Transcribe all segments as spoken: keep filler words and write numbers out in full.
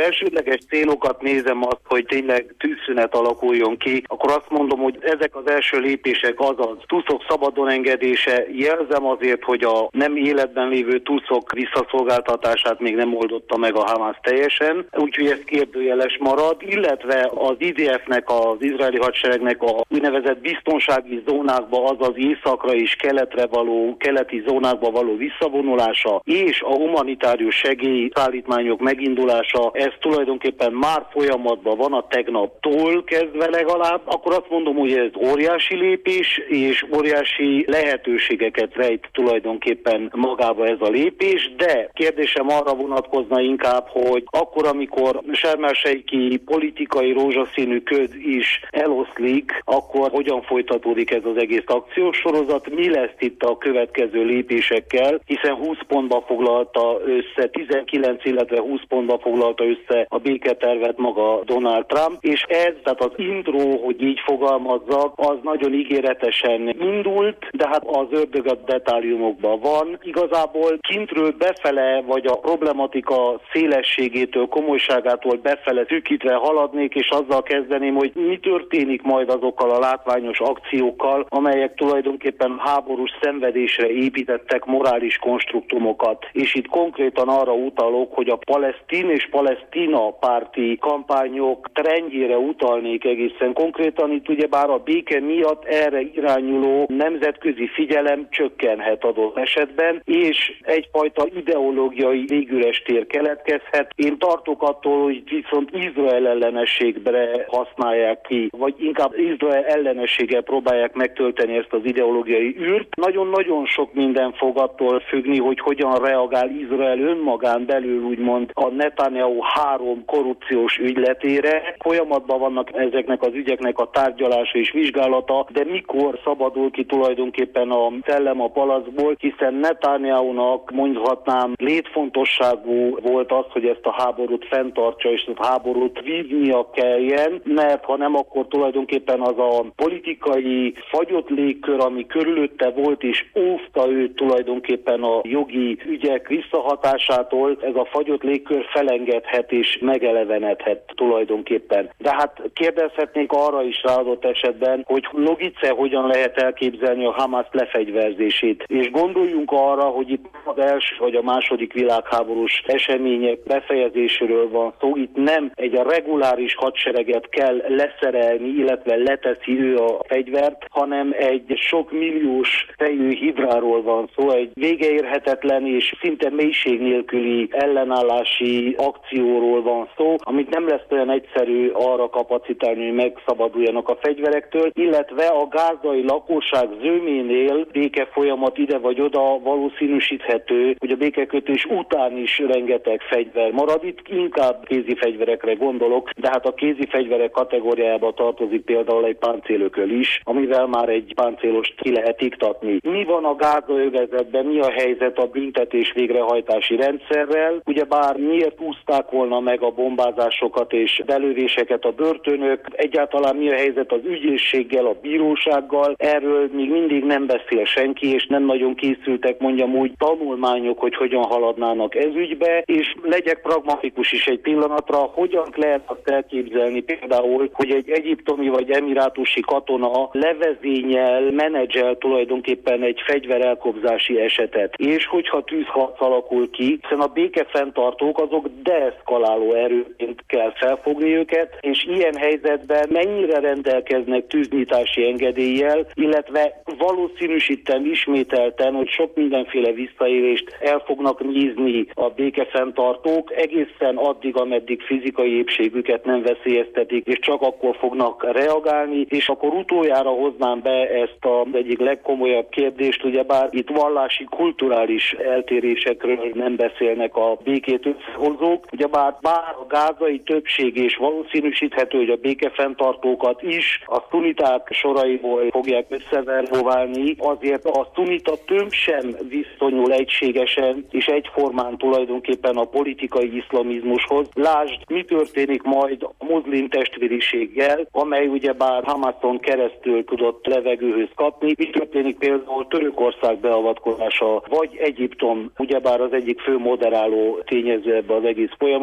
elsődleges célokat nézem azt, hogy tényleg tűzszünet alakuljon ki, akkor azt mondom, hogy ezek az első lépések, azaz túszok szabadon engedése, jelzem azért, hogy a nem életben lévő túszok visszaszolgáltatását még nem oldotta meg a Hamász teljesen, úgyhogy ez kérdőjeles marad, illetve az i dé ef-nek, az izraeli hadseregnek a úgynevezett biztonsági zónákba, azaz északra és keletre való, keleti zónákba való visszavonulása és a humanitárius segélyszállítmányok megindulása, ez tulajdonképpen már folyamatban van a tegnaptól kezdve legalább, akkor azt mondom, hogy ez óriási lépés, és óriási lehetőségeket rejt tulajdonképpen magába ez a lépés, de kérdésem arra vonatkozna inkább, hogy akkor, amikor Sarm el-Sheikhi politikai rózsaszínű köd is eloszlik, akkor hogyan folytatódik ez az egész akciósorozat, mi lesz itt a következő lépésekkel, hiszen húsz pontba foglalta össze, tizenkilenc, illetve húsz pontba foglalta össze a béketervet maga Donald Trump, és ez, tehát az intro, hogy így fogalmazzak, az nagyon ígéretesen indult, de hát az ördög a detáliumokban van. Igazából kintről befele, vagy a problematika szélességétől, komolyságától befele szűkítve haladnék, és azzal kezdeném, hogy mi történik majd azokkal a látványos akciókkal, amelyek tulajdonképpen háborús szenvedésre építettek morális konstruktumokat. És itt konkrétan arra utalok, hogy a palesztin és palesztina párti kampányok trendjére utalnék egészen konkrétan. Itt ugyebár a béke miatt erre irányuló nemzetközi figyelem csökkenhet adott esetben, és egyfajta ideológiai végüres tér keletkezhet. Én tartok attól, hogy viszont Izrael ellenességre használják ki, vagy inkább Izrael ellenességgel próbálják megtölteni ezt az ideológiai űrt. Nagyon-nagyon sok minden fog attól függni, hogy hogyan reagál Izrael önmagán belül, úgymond a Netanyahu három korrupciós ügyletére. Folyamatban vannak ezeknek az ügyeknek a tárgyalása és vizsgálata, de mikor szabadul ki tulajdonképpen a szellem a palacból, hiszen Netanyahunak mondhatnám létfontosságú volt az, hogy ezt a háborút fenntartsa, és ezt a háborút vívnia kelljen, mert ha nem, akkor tulajdonképpen az a politikai fagyott légkör, ami körülötte volt, és óvta őt tulajdonképpen a jogi ügyek visszahatásától, ez a fagyott légkör felengedhet és megelevenedhet tulajdonképpen. De hát kérdezhetnék arra is rá adott esetben, hogy logice hogyan lehet elképzelni a Hamász lefegyverzését. És gondoljunk arra, hogy itt az első vagy a második világháborús események befejezéséről van szó. Itt nem egy reguláris hadsereget kell leszerelni, illetve leteszi ő a fegyvert, hanem egy sok milliós fejű hidráról van szó, egy végeérhetetlen és szinte mélység nélküli ellenállási akcióról van szó, amit nem lesz olyan egyszerű arra kapacitálni, hogy megszabaduljanak a fegyverektől, illetve a gázai lakosság zöménél béke folyamat ide vagy oda valószínűsíthető, hogy a békekötés után is rengeteg fegyver marad. Itt inkább kézi fegyverekre gondolok, de hát a kézi fegyverek kategóriájába tartozik például egy páncélököl is, amivel már egy páncélost ki lehet iktatni. Mi van a Gáza-övezetben, mi a helyzet a büntetés végrehajtási rendszerrel? Ugyebár miért úszták volna meg a bombázásokat és belövéseket a börtönök? Egyáltalán mi a helyzet az ügyészséggel, a bírósággal? Erről még mindig nem beszél senki, és nem nagyon készültek, mondjam úgy, tanulmányok, hogy hogyan haladnának ez ügybe, és legyek pragmatikus is egy pillanatra, hogyan lehet azt elképzelni például, hogy egy egyiptomi vagy emirátusi katona levezényel, menedzsel tulajdonképpen egy fegyverelkobzási esetet. És hogyha tűzharc alakul ki, hiszen a békefenntartók azok deeszkaláló erőként kell felfogni őket, és ilyen helyzetben mennyire rendelkeznek tűznyitási engedéllyel, illetve valószínűsítem ismételten, hogy sok mindenféle visszaélést el fognak nézni a békefenntartók egészen addig, ameddig fizikai épségüket nem veszélyeztetik, és csak akkor fognak reagálni, és akkor utoljára hoznám be ezt az egyik legkomolyabb kérdést, ugyebár itt vallási, kulturális eltérésekről nem beszélnek a békét összehozók, ugyebár bár a gázai többség és valószínűsíthető, hogy a békefenntartókat is a szuniták soraiból fogják összeverboválni, azért a szunita tömb sem viszonyul egységesen és egyformán tulajdonképpen a politikai iszlamizmushoz. Lásd, mi történik majd a muszlim testvériséggel, amely ugyebár Hamason keresztül tudott levegőhöz kapni. Mi történik például Törökország beavatkozása, vagy Egyiptom, ugyebár az egyik fő moderáló tényező ebbe az egész folyamat.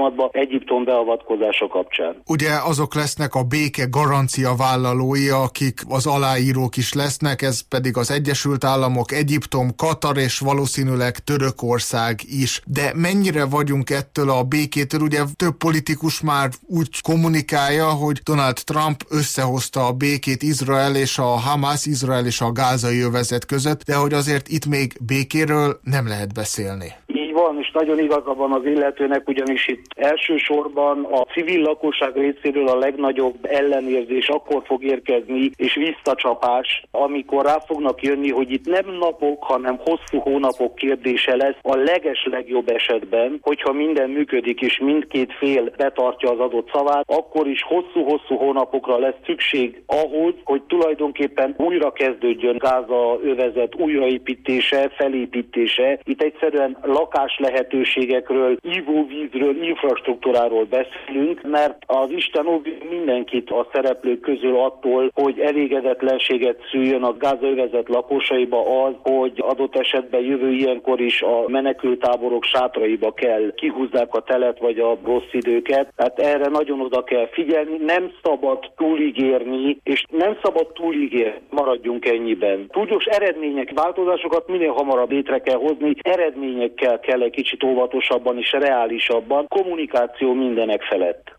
folyamatba Egyiptom beavatkozása kapcsán. Ugye azok lesznek a béke garancia vállalói, akik az aláírók is lesznek, ez pedig az Egyesült Államok, Egyiptom, Katar és valószínűleg Törökország is. De mennyire vagyunk ettől a békétől? Ugye több politikus már úgy kommunikálja, hogy Donald Trump összehozta a békét Izrael és a Hamas, Izrael és a gázai övezet között, de hogy azért itt még békéről nem lehet beszélni. Van, és nagyon igaza van az illetőnek, ugyanis itt elsősorban a civil lakosság részéről a legnagyobb ellenérzés akkor fog érkezni, és visszacsapás, amikor rá fognak jönni, hogy itt nem napok, hanem hosszú hónapok kérdése lesz a leges legjobb esetben, hogyha minden működik, és mindkét fél betartja az adott szavát, akkor is hosszú-hosszú hónapokra lesz szükség ahhoz, hogy tulajdonképpen újra kezdődjön Gáza övezet újraépítése, felépítése. Itt egyszerűen lakás lehetőségekről, ivóvízről, infrastruktúráról beszélünk, mert az Isten óvja mindenkit a szereplők közül attól, hogy elégedetlenséget szüljön a Gázaövezet lakosaiba az, hogy adott esetben jövő ilyenkor is a menekültáborok sátraiba kell kihúzzák a telet vagy a rossz időket. Tehát erre nagyon oda kell figyelni, nem szabad túligérni, és nem szabad túligérni, maradjunk ennyiben. Tudós eredmények, változásokat minél hamarabb létre kell hozni, eredményekkel kell egy kicsit óvatosabban és reálisabban, kommunikáció mindenek felett.